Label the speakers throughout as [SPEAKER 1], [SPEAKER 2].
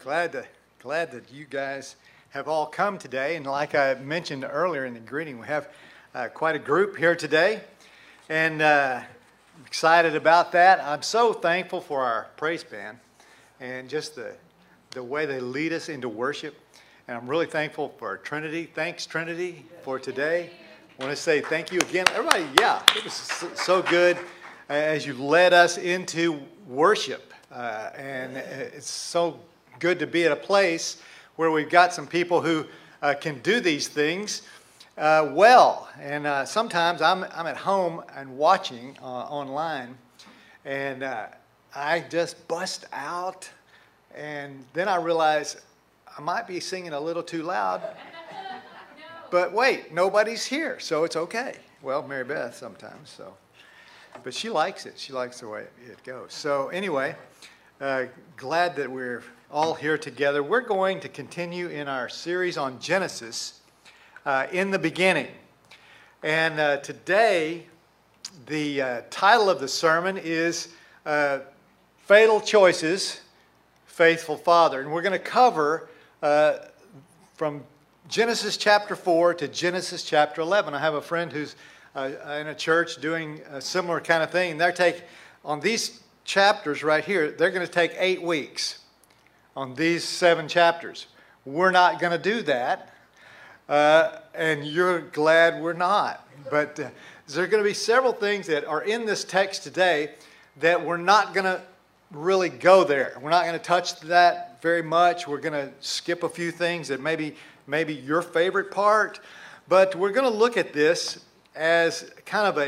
[SPEAKER 1] Glad that you guys have all come today. And like I mentioned earlier in the greeting, we have quite a group here today. And excited about that. I'm so thankful for our praise band and just the way they lead us into worship. And I'm really thankful for Trinity. Thanks, Trinity, for today. I want to say thank you again. Everybody, it was so good as you led us into worship. And it's so good to be at a place where we've got some people who can do these things well. And sometimes I'm at home and watching online, and I just bust out, and then I realize I might be singing a little too loud. But wait, nobody's here, so it's okay. Well, Mary Beth sometimes, so. But she likes it. She likes the way it goes. So anyway, glad that we're all here together. We're going to continue in our series on Genesis, in the beginning. And today, the title of the sermon is Fatal Choices, Faithful Father. And we're going to cover from Genesis chapter 4 to Genesis chapter 11. I have a friend who's in a church doing a similar kind of thing. On these chapters right here, they're going to take 8 weeks on these 7 chapters. We're not going to do that, and you're glad we're not. But there are going to be several things that are in this text today that we're not going to really go there. We're not going to touch that very much. We're going to skip a few things that maybe your favorite part. But we're going to look at this as kind of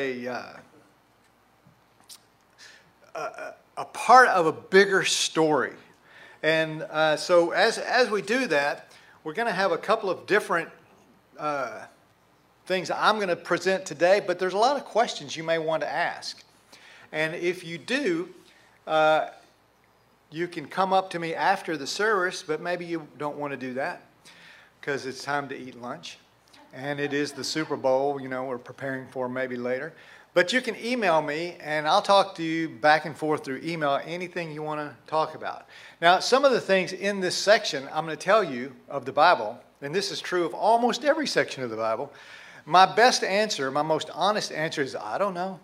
[SPEAKER 1] a part of a bigger story. And so as we do that, we're going to have a couple of different things I'm going to present today, but there's a lot of questions you may want to ask. And if you do, you can come up to me after the service, but maybe you don't want to do that because it's time to eat lunch. And it is the Super Bowl, we're preparing for maybe later. But you can email me, and I'll talk to you back and forth through email, anything you want to talk about. Now, some of the things in this section I'm going to tell you of the Bible, and this is true of almost every section of the Bible. My best answer, my most honest answer is, I don't know.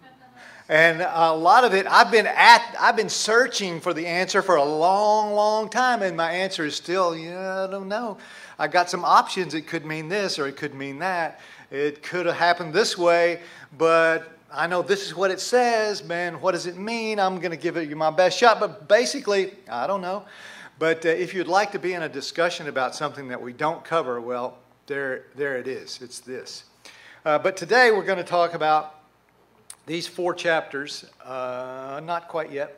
[SPEAKER 1] And a lot of it, I've been searching for the answer for a long, long time, and my answer is still, I don't know. I got some options. It could mean this or it could mean that. It could have happened this way, but I know this is what it says. Man, what does it mean? I'm going to give it my best shot, but basically, I don't know. But if you'd like to be in a discussion about something that we don't cover, well, there it is. It's this. But today we're going to talk about these 4 chapters. Not quite yet.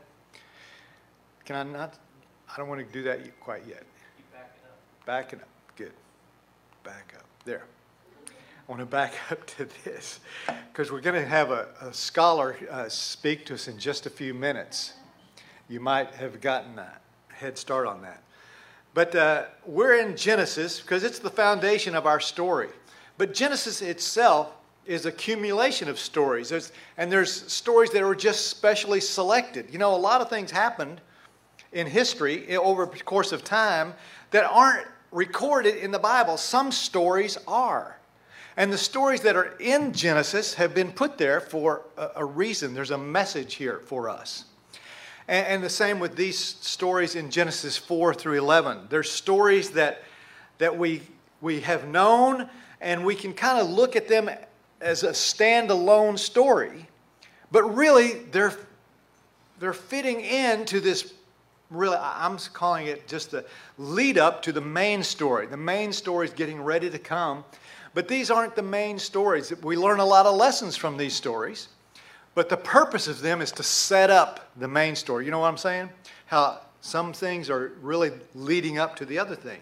[SPEAKER 1] Can I not? I don't want to do that quite yet.
[SPEAKER 2] Keep backing up.
[SPEAKER 1] Backing up. Good. Back up. There. I want to back up to this because we're going to have a scholar speak to us in just a few minutes. You might have gotten a head start on that. But we're in Genesis because it's the foundation of our story. But Genesis itself is an accumulation of stories. There's stories that were just specially selected. A lot of things happened in history over the course of time that aren't recorded in the Bible. Some stories are. And the stories that are in Genesis have been put there for a reason. There's a message here for us. And the same with these stories in Genesis 4 through 11. There's stories that we have known, and we can kind of look at them as a standalone story. But really, they're fitting into this. Really, I'm calling it just the lead up to the main story. The main story is getting ready to come. But these aren't the main stories. We learn a lot of lessons from these stories. But the purpose of them is to set up the main story. You know what I'm saying? How some things are really leading up to the other thing.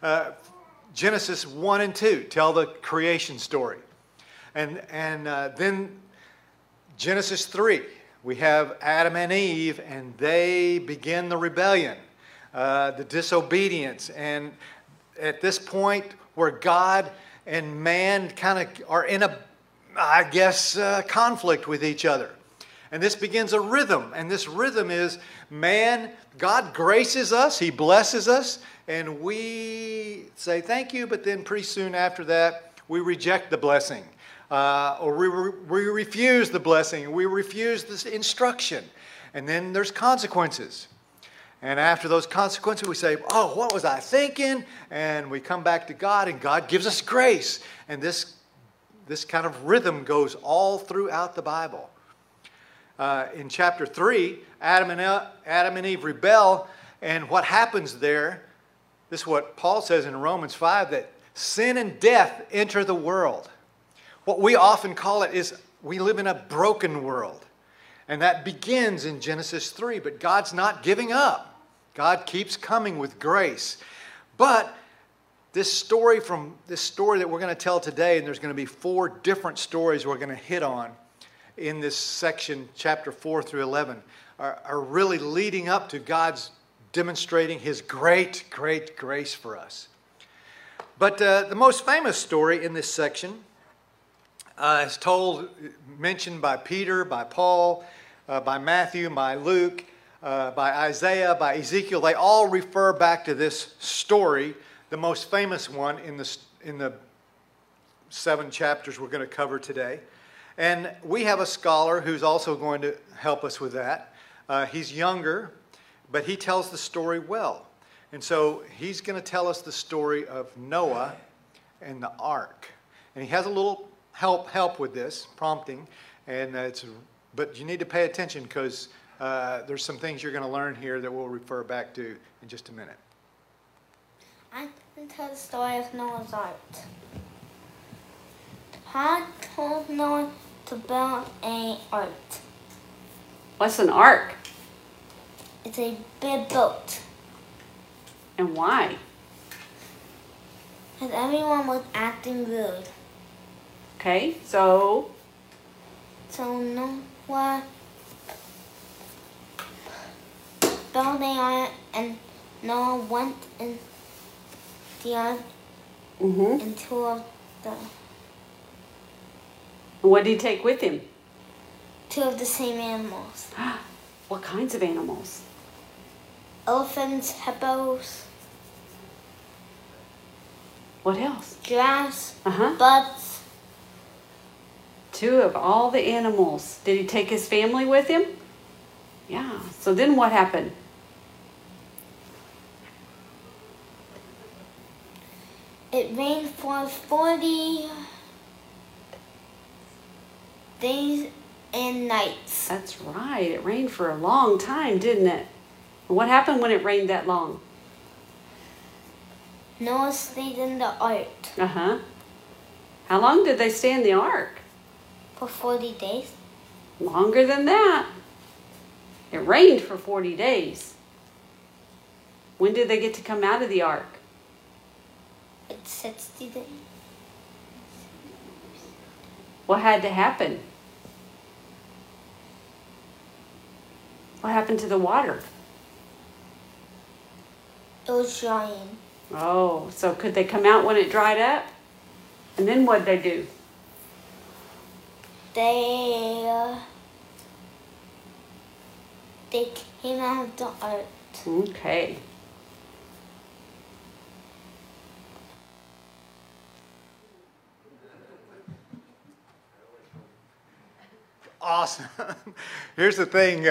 [SPEAKER 1] Genesis 1 and 2 tell the creation story. And then Genesis 3. We have Adam and Eve, and they begin the rebellion, the disobedience. And at this point where God and man kind of are in conflict with each other. And this begins a rhythm. And this rhythm is, man, God graces us, He blesses us, and we say thank you, but then pretty soon after that, we reject the blessing. Or we refuse the blessing. We refuse this instruction. And then there's consequences. And after those consequences, we say, oh, what was I thinking? And we come back to God, and God gives us grace. And this kind of rhythm goes all throughout the Bible. In chapter 3, Adam and Eve rebel, and what happens there, this is what Paul says in Romans 5, that sin and death enter the world. What we often call it is we live in a broken world. And that begins in Genesis 3, but God's not giving up. God keeps coming with grace. But this story that we're going to tell today, and there's going to be 4 different stories we're going to hit on in this section, chapter 4 through 11, are really leading up to God's demonstrating His great, great grace for us. But the most famous story in this section is mentioned by Peter, by Paul, by Matthew, by Luke, by Isaiah, by Ezekiel. They all refer back to this story, the most famous one in the 7 chapters we're going to cover today. And we have a scholar who's also going to help us with that. He's younger, but he tells the story well. And so he's going to tell us the story of Noah and the ark. And he has a little help with this, prompting. But you need to pay attention because there's some things you're going to learn here that we'll refer back to in just a minute.
[SPEAKER 2] I can tell the story of Noah's Ark. God told Noah to build an ark.
[SPEAKER 3] What's an ark?
[SPEAKER 2] It's a big boat.
[SPEAKER 3] And why?
[SPEAKER 2] Because everyone was acting rude.
[SPEAKER 3] Okay, so
[SPEAKER 2] Noah built the ark, and Noah went in the ark and 2 of the...
[SPEAKER 3] What did he take with him?
[SPEAKER 2] 2 of the same animals.
[SPEAKER 3] What kinds of animals?
[SPEAKER 2] Elephants, hippos.
[SPEAKER 3] What else?
[SPEAKER 2] Giraffes,
[SPEAKER 3] Uh-huh.
[SPEAKER 2] bugs.
[SPEAKER 3] 2 of all the animals. Did he take his family with him? Yeah. So then what happened?
[SPEAKER 2] It rained for 40 days and nights.
[SPEAKER 3] That's right. It rained for a long time, didn't it? What happened when it rained that long?
[SPEAKER 2] Noah stayed in the ark
[SPEAKER 3] Uh-huh. How long did they stay in the ark?
[SPEAKER 2] for 40 days.
[SPEAKER 3] Longer than that. It rained for 40 days. When did they get to come out of the ark?
[SPEAKER 2] It's 60 days.
[SPEAKER 3] What had to happen? What happened to the water?
[SPEAKER 2] It was drying.
[SPEAKER 3] Oh, so could they come out when it dried up? And then what'd they do?
[SPEAKER 2] They came out of the ark.
[SPEAKER 3] Okay.
[SPEAKER 1] Awesome. Here's the thing.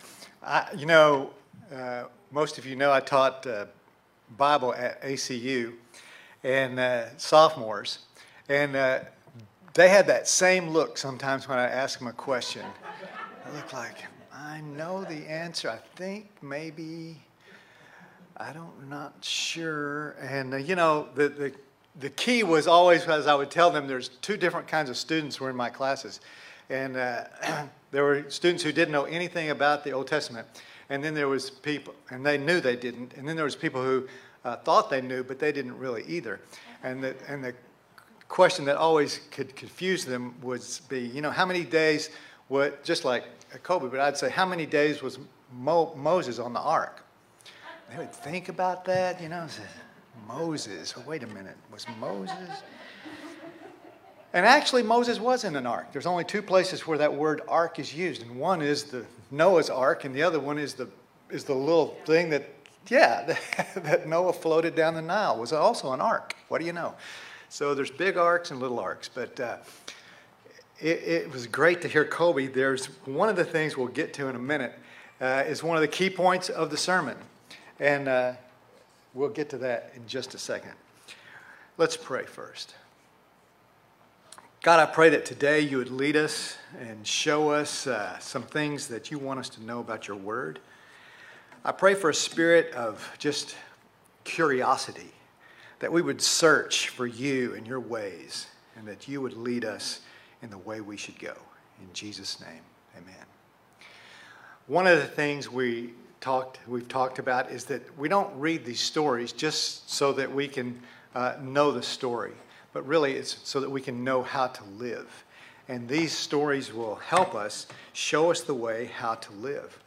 [SPEAKER 1] Most of you know I taught Bible at ACU and sophomores. And they had that same look sometimes when I ask them a question. They look like, I know the answer. I think maybe, not sure. And, the key was always, as I would tell them, there's 2 different kinds of students were in my classes. And there were students who didn't know anything about the Old Testament. And then there was people, and they knew they didn't. And then there was people who thought they knew, but they didn't really either. And the question that always could confuse them would be, how many days, just like Kobe, but I'd say, how many days was Moses on the ark? They would think about that, Moses. Well, wait a minute, was Moses? And actually, Moses was in an ark. There's only two places where that word ark is used. And one is the Noah's ark, and the other one is the little thing that, that Noah floated down the Nile, was also an ark. What do you know? So there's big arks and little arks. But it was great to hear Kobe. There's one of the things we'll get to in a minute is one of the key points of the sermon. And we'll get to that in just a second. Let's pray first. God, I pray that today you would lead us and show us some things that you want us to know about your word. I pray for a spirit of just curiosity, that we would search for you and your ways, and that you would lead us in the way we should go. In Jesus' name, amen. One of the things we've talked about is that we don't read these stories just so that we can know the story. But really, it's so that we can know how to live. And these stories will help us, show us the way how to live.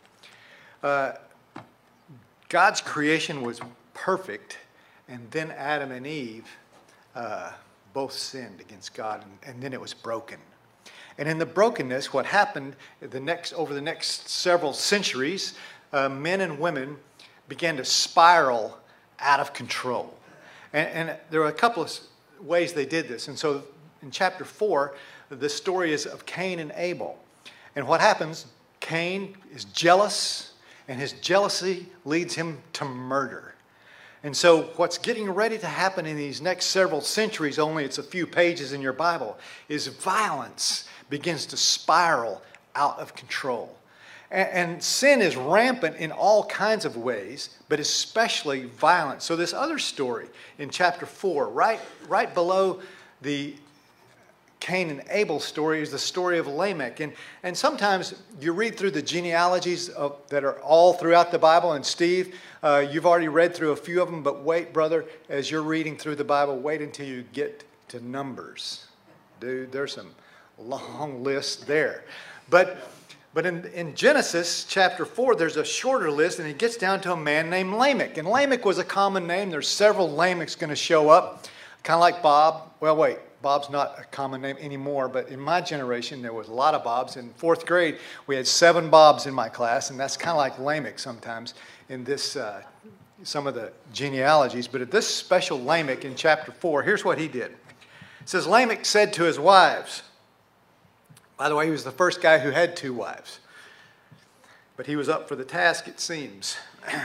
[SPEAKER 1] God's creation was perfect, and then Adam and Eve both sinned against God, and then it was broken. And in the brokenness, what happened over the next several centuries, men and women began to spiral out of control. And there were a couple of ways they did this. And so in chapter 4, the story is of Cain and Abel. And what happens, Cain is jealous, and his jealousy leads him to murder. And so what's getting ready to happen in these next several centuries, only it's a few pages in your Bible, is violence begins to spiral out of control. And sin is rampant in all kinds of ways, but especially violence. So this other story in chapter 4, right below the Cain and Abel story, is the story of Lamech. And sometimes you read through the genealogies that are all throughout the Bible. And Steve, you've already read through a few of them, but wait, brother, as you're reading through the Bible, wait until you get to Numbers. Dude, there's some long lists there. But in Genesis chapter 4, there's a shorter list, and it gets down to a man named Lamech. And Lamech was a common name. There's several Lamechs going to show up, kind of like Bob. Well, wait, Bob's not a common name anymore, but in my generation, there was a lot of Bobs. In fourth grade, we had 7 Bobs in my class, and that's kind of like Lamech sometimes in this some of the genealogies. But at this special Lamech in chapter 4, here's what he did. It says, Lamech said to his wives. By the way, he was the first guy who had 2 wives. But he was up for the task, it seems.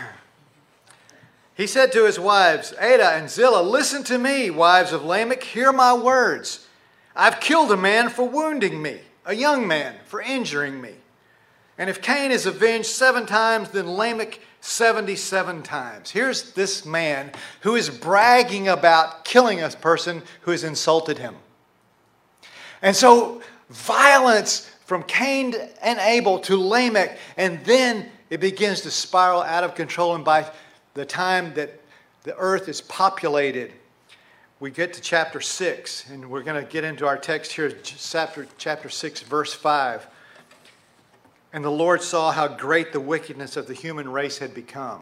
[SPEAKER 1] He said to his wives, Adah and Zillah, listen to me, wives of Lamech, hear my words. I've killed a man for wounding me, a young man for injuring me. And if Cain is avenged 7 times, then Lamech 77 times. Here's this man who is bragging about killing a person who has insulted him. And so violence from Cain and Abel to Lamech, and then it begins to spiral out of control. And by the time that the earth is populated, we get to chapter 6, and we're going to get into our text here, chapter 6, verse 5. And the Lord saw how great the wickedness of the human race had become,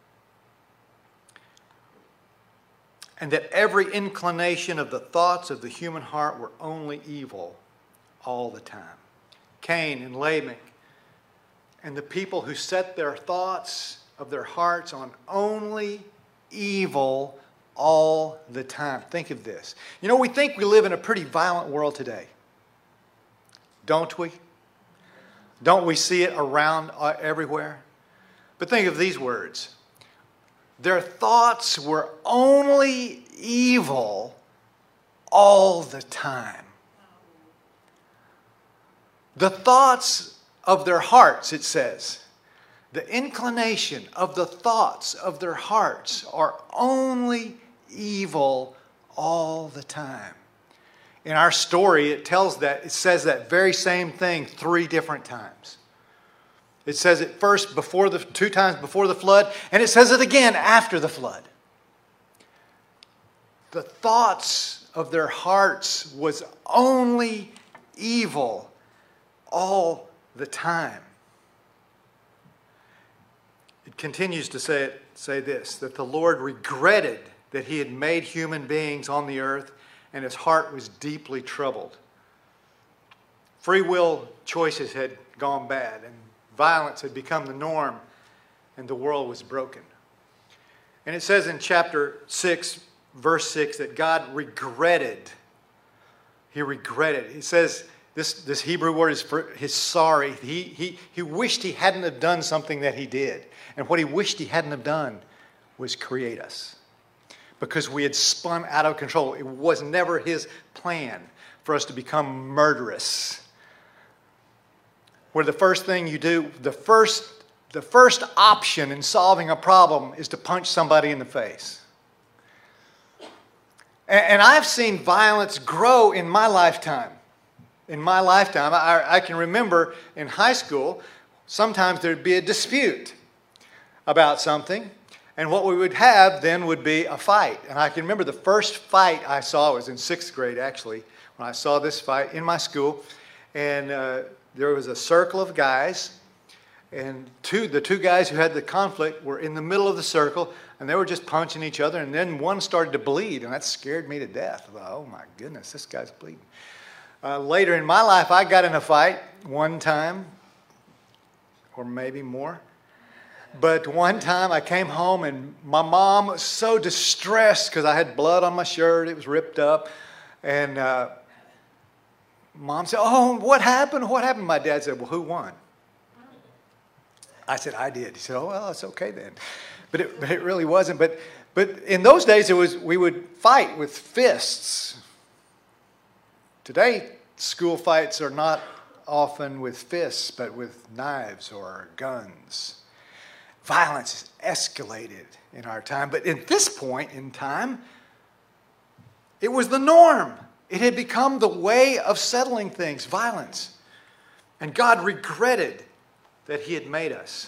[SPEAKER 1] and that every inclination of the thoughts of the human heart were only evil all the time. Cain and Lamech and the people who set their thoughts of their hearts on only evil all the time. Think of this. You know, we think we live in a pretty violent world today. Don't we? Don't we see it around everywhere? But think of these words. Their thoughts were only evil all the time. The thoughts of their hearts, it says, the inclination of the thoughts of their hearts are only evil all the time. In our story, it says that very same thing 3 different times. It says it first 2 times before the flood, and it says it again after the flood. The thoughts of their hearts was only evil all the time. It continues to say this, that the Lord regretted that he had made human beings on the earth and his heart was deeply troubled. Free will choices had gone bad, and violence had become the norm, and the world was broken. And it says in chapter 6, verse 6, that God regretted. He regretted. He says this Hebrew word is for his sorry. He wished he hadn't have done something that he did. And what he wished he hadn't have done was create us. Because we had spun out of control. It was never his plan for us to become murderous. Where the first thing you do, the first option in solving a problem is to punch somebody in the face. And I've seen violence grow in my lifetime. In my lifetime, I can remember in high school, sometimes there'd be a dispute about something. And what we would have then would be a fight. And I can remember the first fight I saw was in 6th grade, actually, when I saw this fight in my school. And there was a circle of guys. And the two guys who had the conflict were in the middle of the circle. And they were just punching each other. And then one started to bleed. And that scared me to death. I thought, oh, my goodness, this guy's bleeding. Later in my life, I got in a fight one time. Or maybe more. But one time I came home and my mom was so distressed because I had blood on my shirt. It was ripped up. And Mom said, oh, what happened? What happened? My dad said, well, who won? I said, I did. He said, oh, well, it's okay then. But it really wasn't. But in those days, we would fight with fists. Today, school fights are not often with fists, but with knives or guns. Violence has escalated in our time. But at this point in time, it was the norm. It had become the way of settling things, violence. And God regretted that he had made us.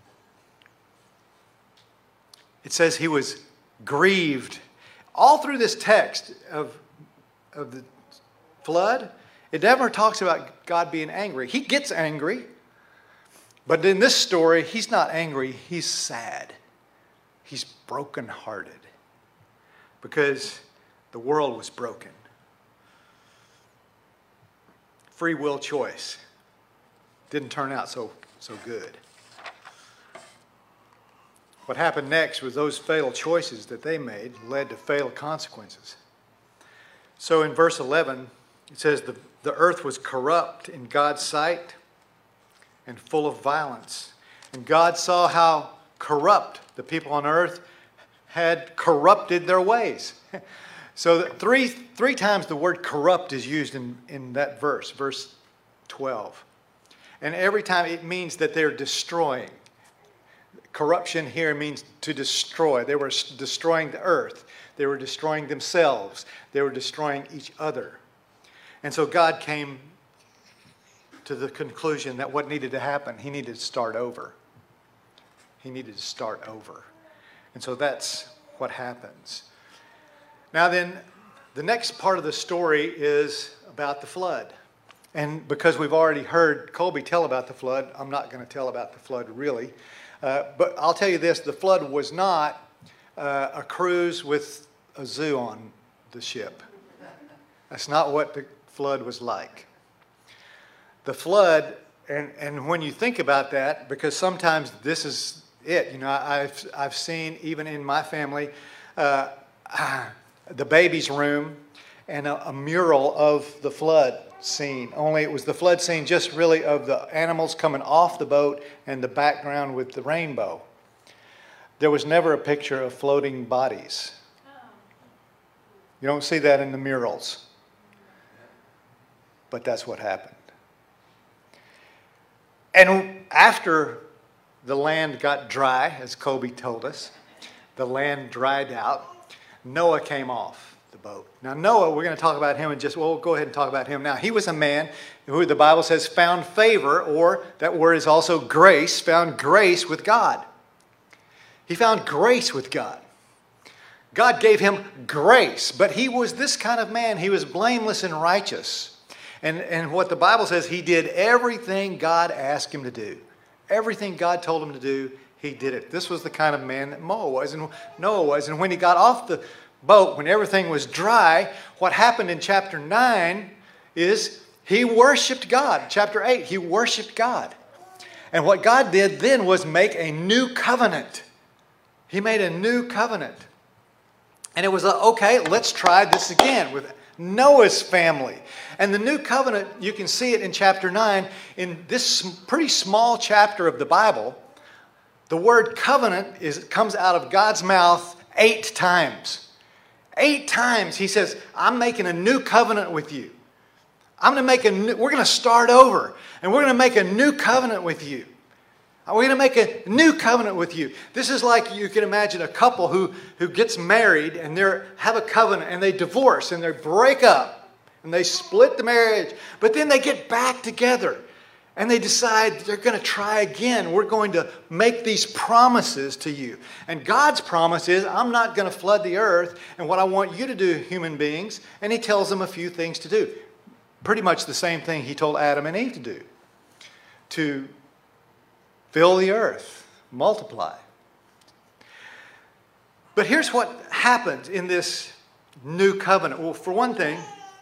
[SPEAKER 1] It says he was grieved. All through this text of the flood, it never talks about God being angry. He gets angry. But in this story, he's not angry, he's sad. He's brokenhearted because the world was broken. Free will choice didn't turn out so good. What happened next was those fatal choices that they made led to fatal consequences. So in verse 11, it says, the earth was corrupt in God's sight and full of violence. And God saw how corrupt the people on earth had corrupted their ways. So three times the word corrupt is used in that verse 12. And every time it means that they're destroying. Corruption here means to destroy. They were destroying the earth. They were destroying themselves. They were destroying each other. And so God came to the conclusion that what needed to happen, he needed to start over. He needed to start over. And so that's what happens. Now then, the next part of the story is about the flood. And because we've already heard Colby tell about the flood, I'm not going to tell about the flood really. But I'll tell you this, the flood was not a cruise with a zoo on the ship. That's not what the flood was like. The flood, and when you think about that, because sometimes this is it. You know, I've seen, even in my family, the baby's room and a mural of the flood scene. Only it was the flood scene just really of the animals coming off the boat and the background with the rainbow. There was never a picture of floating bodies. You don't see that in the murals. But that's what happened. And after the land got dry, as Colby told us, the land dried out, Noah came off the boat. Now Noah, we're going to talk about him in we'll go ahead and talk about him now. He was a man who the Bible says found favor, or that word is also grace, found grace with God. He found grace with God. God gave him grace, but he was this kind of man. He was blameless and righteous. And what the Bible says, he did everything God asked him to do. Everything God told him to do, he did it. This was the kind of man that Noah was. And when he got off the boat, when everything was dry, what happened in chapter 9 is he worshiped God. Chapter 8, he worshiped God. And what God did then was make a new covenant. He made a new covenant. And it was, okay, let's try this again with Noah's family. And the new covenant, you can see it in chapter 9. In this pretty small chapter of the Bible, the word covenant comes out of God's mouth 8 times. 8 times he says, I'm making a new covenant with you. We're going to start over. And we're going to make a new covenant with you. We're going to make a new covenant with you. This is like you can imagine a couple who gets married and they have a covenant and they divorce and they break up and they split the marriage. But then they get back together and they decide they're going to try again. We're going to make these promises to you. And God's promise is, I'm not going to flood the earth. And what I want you to do, human beings, and he tells them a few things to do. Pretty much the same thing he told Adam and Eve to do. To fill the earth, multiply. But here's what happens in this new covenant. Well, for one thing,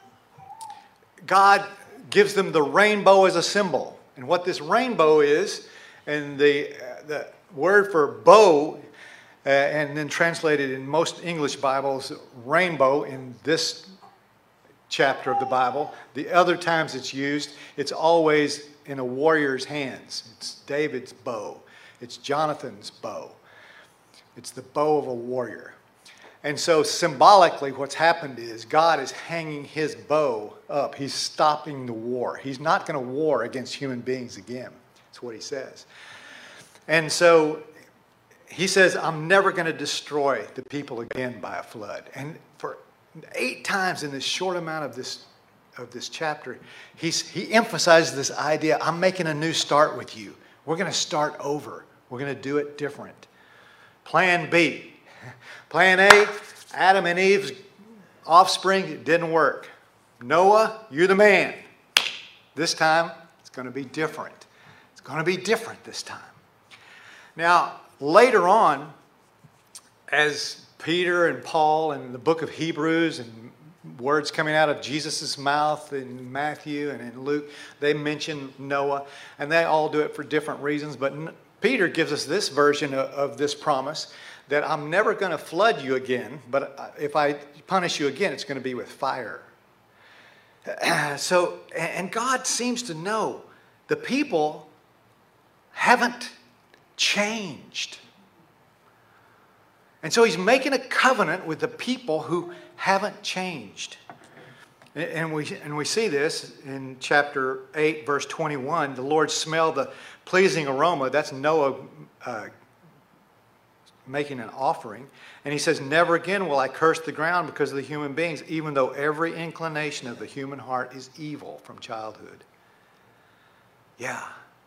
[SPEAKER 1] God gives them the rainbow as a symbol. And what this rainbow is, and the word for bow, and then translated in most English Bibles, rainbow in this chapter of the Bible. The other times it's used, it's always in a warrior's hands. It's David's bow. It's Jonathan's bow. It's the bow of a warrior. And so symbolically what's happened is God is hanging his bow up. He's stopping the war. He's not going to war against human beings again. That's what he says. And so he says, I'm never going to destroy the people again by a flood. And for 8 times in this short amount of this chapter, he emphasizes this idea, I'm making a new start with you. We're going to start over. We're going to do it different. Plan B. Plan A, Adam and Eve's offspring, it didn't work. Noah, you're the man. This time, it's going to be different. It's going to be different this time. Now, later on, as Peter and Paul and the book of Hebrews and words coming out of Jesus' mouth in Matthew and in Luke, they mention Noah, and they all do it for different reasons. But Peter gives us this version of this promise, that I'm never going to flood you again, but if I punish you again, it's going to be with fire. So, and God seems to know the people haven't changed. And so he's making a covenant with the people who haven't changed. And we see this in chapter 8, verse 21. The Lord smelled the pleasing aroma. That's Noah making an offering. And he says, never again will I curse the ground because of the human beings, even though every inclination of the human heart is evil from childhood. Yeah.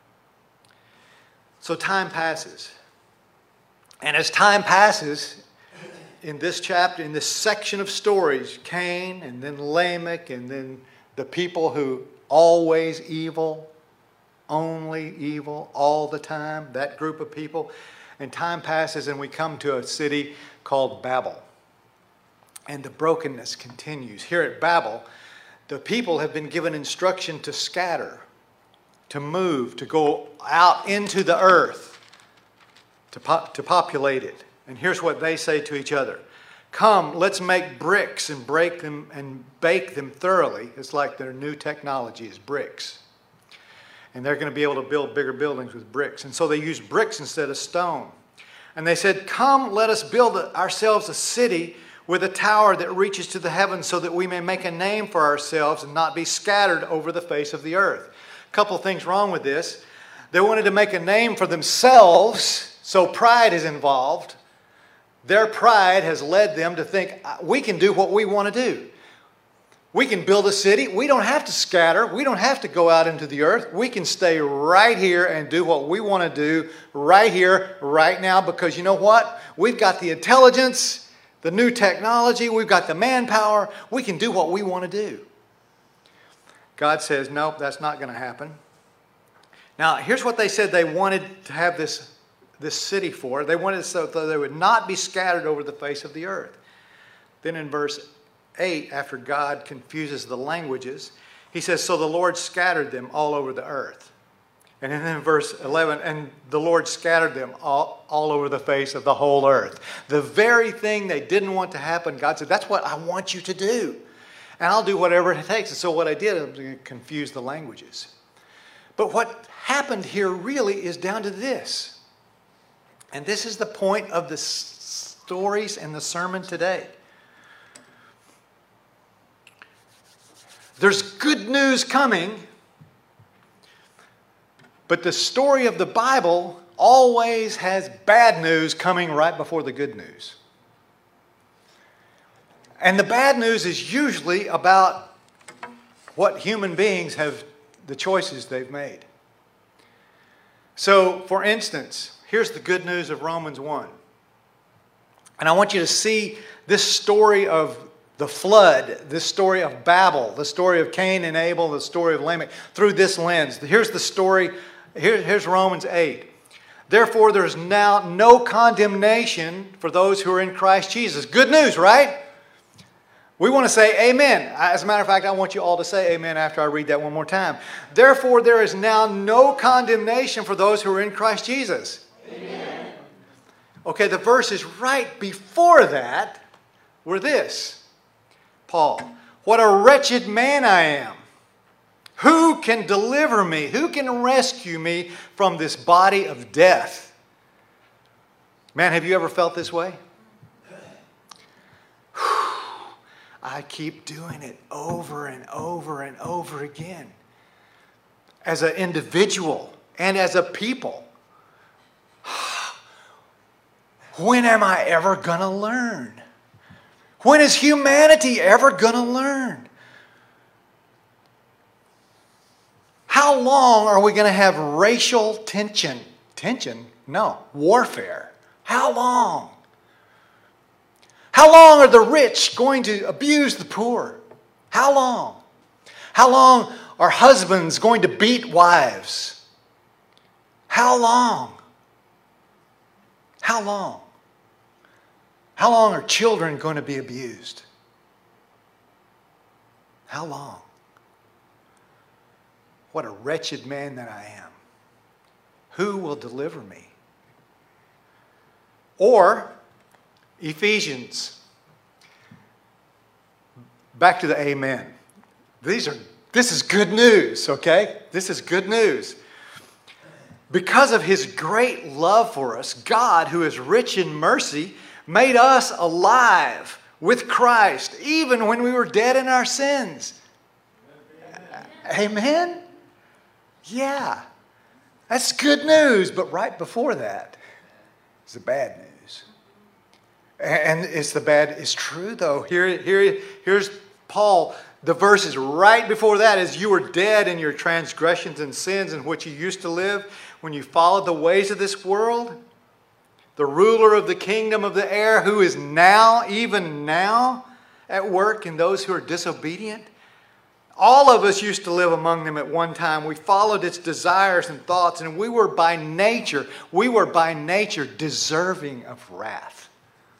[SPEAKER 1] So time passes. And as time passes, in this chapter, in this section of stories, Cain and then Lamech and then the people who always evil, only evil, all the time, that group of people. And time passes and we come to a city called Babel. And the brokenness continues. Here at Babel, the people have been given instruction to scatter, to move, to go out into the earth, to populate it. And here's what they say to each other. Come, let's make bricks and break them and bake them thoroughly. It's like their new technology is bricks. And they're going to be able to build bigger buildings with bricks. And so they used bricks instead of stone. And they said, come, let us build ourselves a city with a tower that reaches to the heavens so that we may make a name for ourselves and not be scattered over the face of the earth. A couple of things wrong with this. They wanted to make a name for themselves, so pride is involved. Their pride has led them to think, we can do what we want to do. We can build a city. We don't have to scatter. We don't have to go out into the earth. We can stay right here and do what we want to do right here, right now, because you know what? We've got the intelligence, the new technology. We've got the manpower. We can do what we want to do. God says, nope, that's not going to happen. Now, here's what they said they wanted to have this city for. They wanted it so that they would not be scattered over the face of the earth. Then in verse 8, after God confuses the languages, he says, so the Lord scattered them all over the earth. And then in verse 11, and the Lord scattered them all over the face of the whole earth. The very thing they didn't want to happen, God said, that's what I want you to do. And I'll do whatever it takes. And so what I did was confuse the languages. But what happened here really is down to this. And this is the point of the stories and the sermon today. There's good news coming. But the story of the Bible always has bad news coming right before the good news. And the bad news is usually about what human beings have, the choices they've made. So, for instance, here's the good news of Romans 1. And I want you to see this story of the flood, this story of Babel, the story of Cain and Abel, the story of Lamech, through this lens. Here's the story. Here's Romans 8. Therefore, there's now no condemnation for those who are in Christ Jesus. Good news, right? We want to say amen. As a matter of fact, I want you all to say amen after I read that one more time. Therefore, there is now no condemnation for those who are in Christ Jesus. Amen. Okay, the verses right before that were this. Paul, what a wretched man I am. Who can deliver me? Who can rescue me from this body of death? Man, have you ever felt this way? I keep doing it over and over and over again. As an individual and as a people. When am I ever going to learn? When is humanity ever going to learn? How long are we going to have racial tension? Tension? No, warfare. How long? How long are the rich going to abuse the poor? How long? How long are husbands going to beat wives? How long? How long? How long are children going to be abused? How long? What a wretched man that I am. Who will deliver me? Or, Ephesians. Back to the amen. This is good news, okay? This is good news. Because of his great love for us, God, who is rich in mercy, made us alive with Christ, even when we were dead in our sins. Amen? Yeah. That's good news, but right before that is the bad news. And it's true though. Here's Paul. The verses right before that is you were dead in your transgressions and sins in which you used to live when you followed the ways of this world. The ruler of the kingdom of the air who is now, even now, at work in those who are disobedient. All of us used to live among them at one time. We followed its desires and thoughts, and we were by nature deserving of wrath.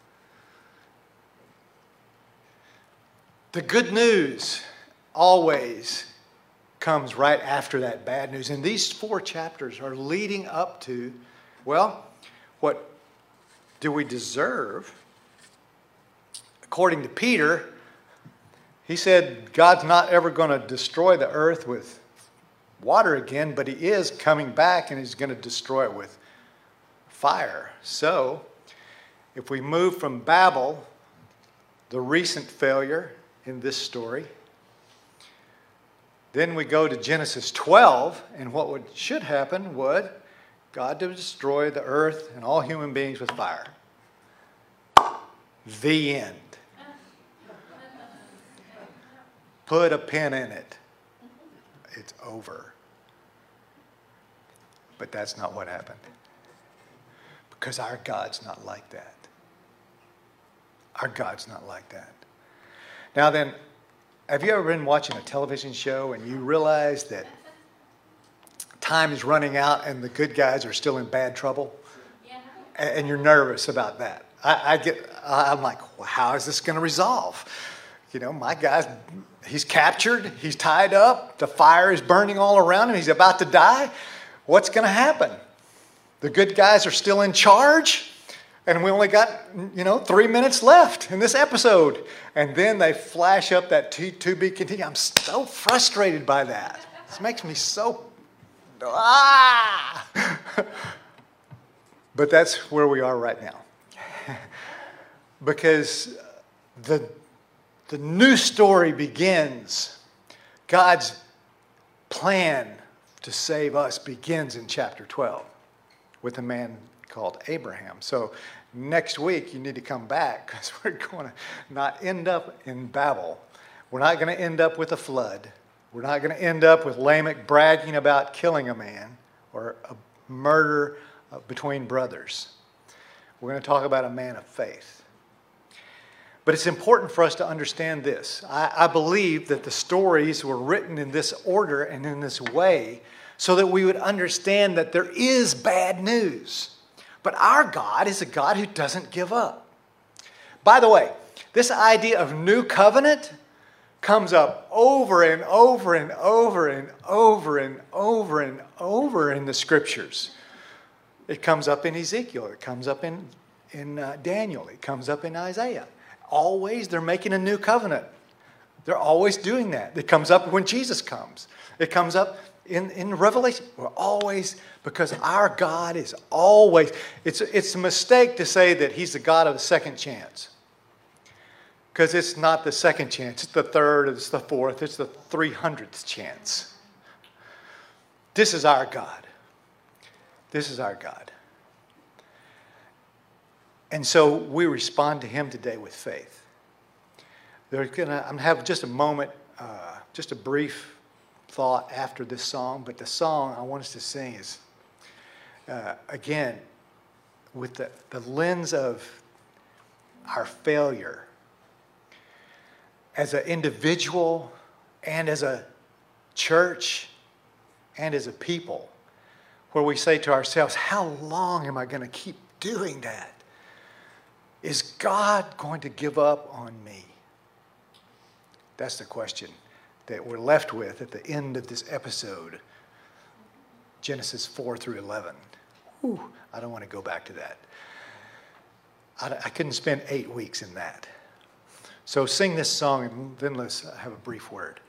[SPEAKER 1] The good news always comes right after that bad news. And these 4 chapters are leading up to, well, what do we deserve? According to Peter, he said God's not ever going to destroy the earth with water again, but he is coming back and he's going to destroy it with fire. So, if we move from Babel, the recent failure in this story, then we go to Genesis 12, and what should happen would God to destroy the earth and all human beings with fire. The end. Put a pin in it. It's over. But that's not what happened. Because our God's not like that. Our God's not like that. Now then, have you ever been watching a television show and you realize that time is running out and the good guys are still in bad trouble? Yeah. And you're nervous about that. I'm like, well, how is this going to resolve? You know, my guy's, he's captured, he's tied up, the fire is burning all around him, he's about to die. What's going to happen? The good guys are still in charge, and we only got, 3 minutes left in this episode. And then they flash up that to be continued. I'm so frustrated by that. This makes me so, But that's where we are right now. Because the new story begins. God's plan to save us begins in chapter 12 with a man called Abraham. So next week you need to come back because we're going to not end up in Babel. We're not going to end up with a flood. We're not going to end up with Lamech bragging about killing a man or a murder between brothers. We're going to talk about a man of faith. But it's important for us to understand this. I believe that the stories were written in this order and in this way so that we would understand that there is bad news. But our God is a God who doesn't give up. By the way, this idea of new covenant comes up over and over and over and over and over and over in the scriptures. It comes up in Ezekiel. It comes up in Daniel. It comes up in Isaiah. Always they're making a new covenant. They're always doing that. It comes up when Jesus comes. It comes up in Revelation. We're always, because our God is always, it's a mistake to say that he's the God of the second chance. Because it's not the second chance. It's the third, it's the fourth, it's the 300th chance. This is our God. This is our God. And so we respond to him today with faith. I'm going to have just a moment, just a brief thought after this song. But the song I want us to sing is, again, with the lens of our failure as an individual and as a church and as a people, where we say to ourselves, how long am I going to keep doing that? Is God going to give up on me? That's the question that we're left with at the end of this episode, Genesis 4 through 11. Whew, I don't want to go back to that. I couldn't spend 8 weeks in that. So sing this song and then let's have a brief word.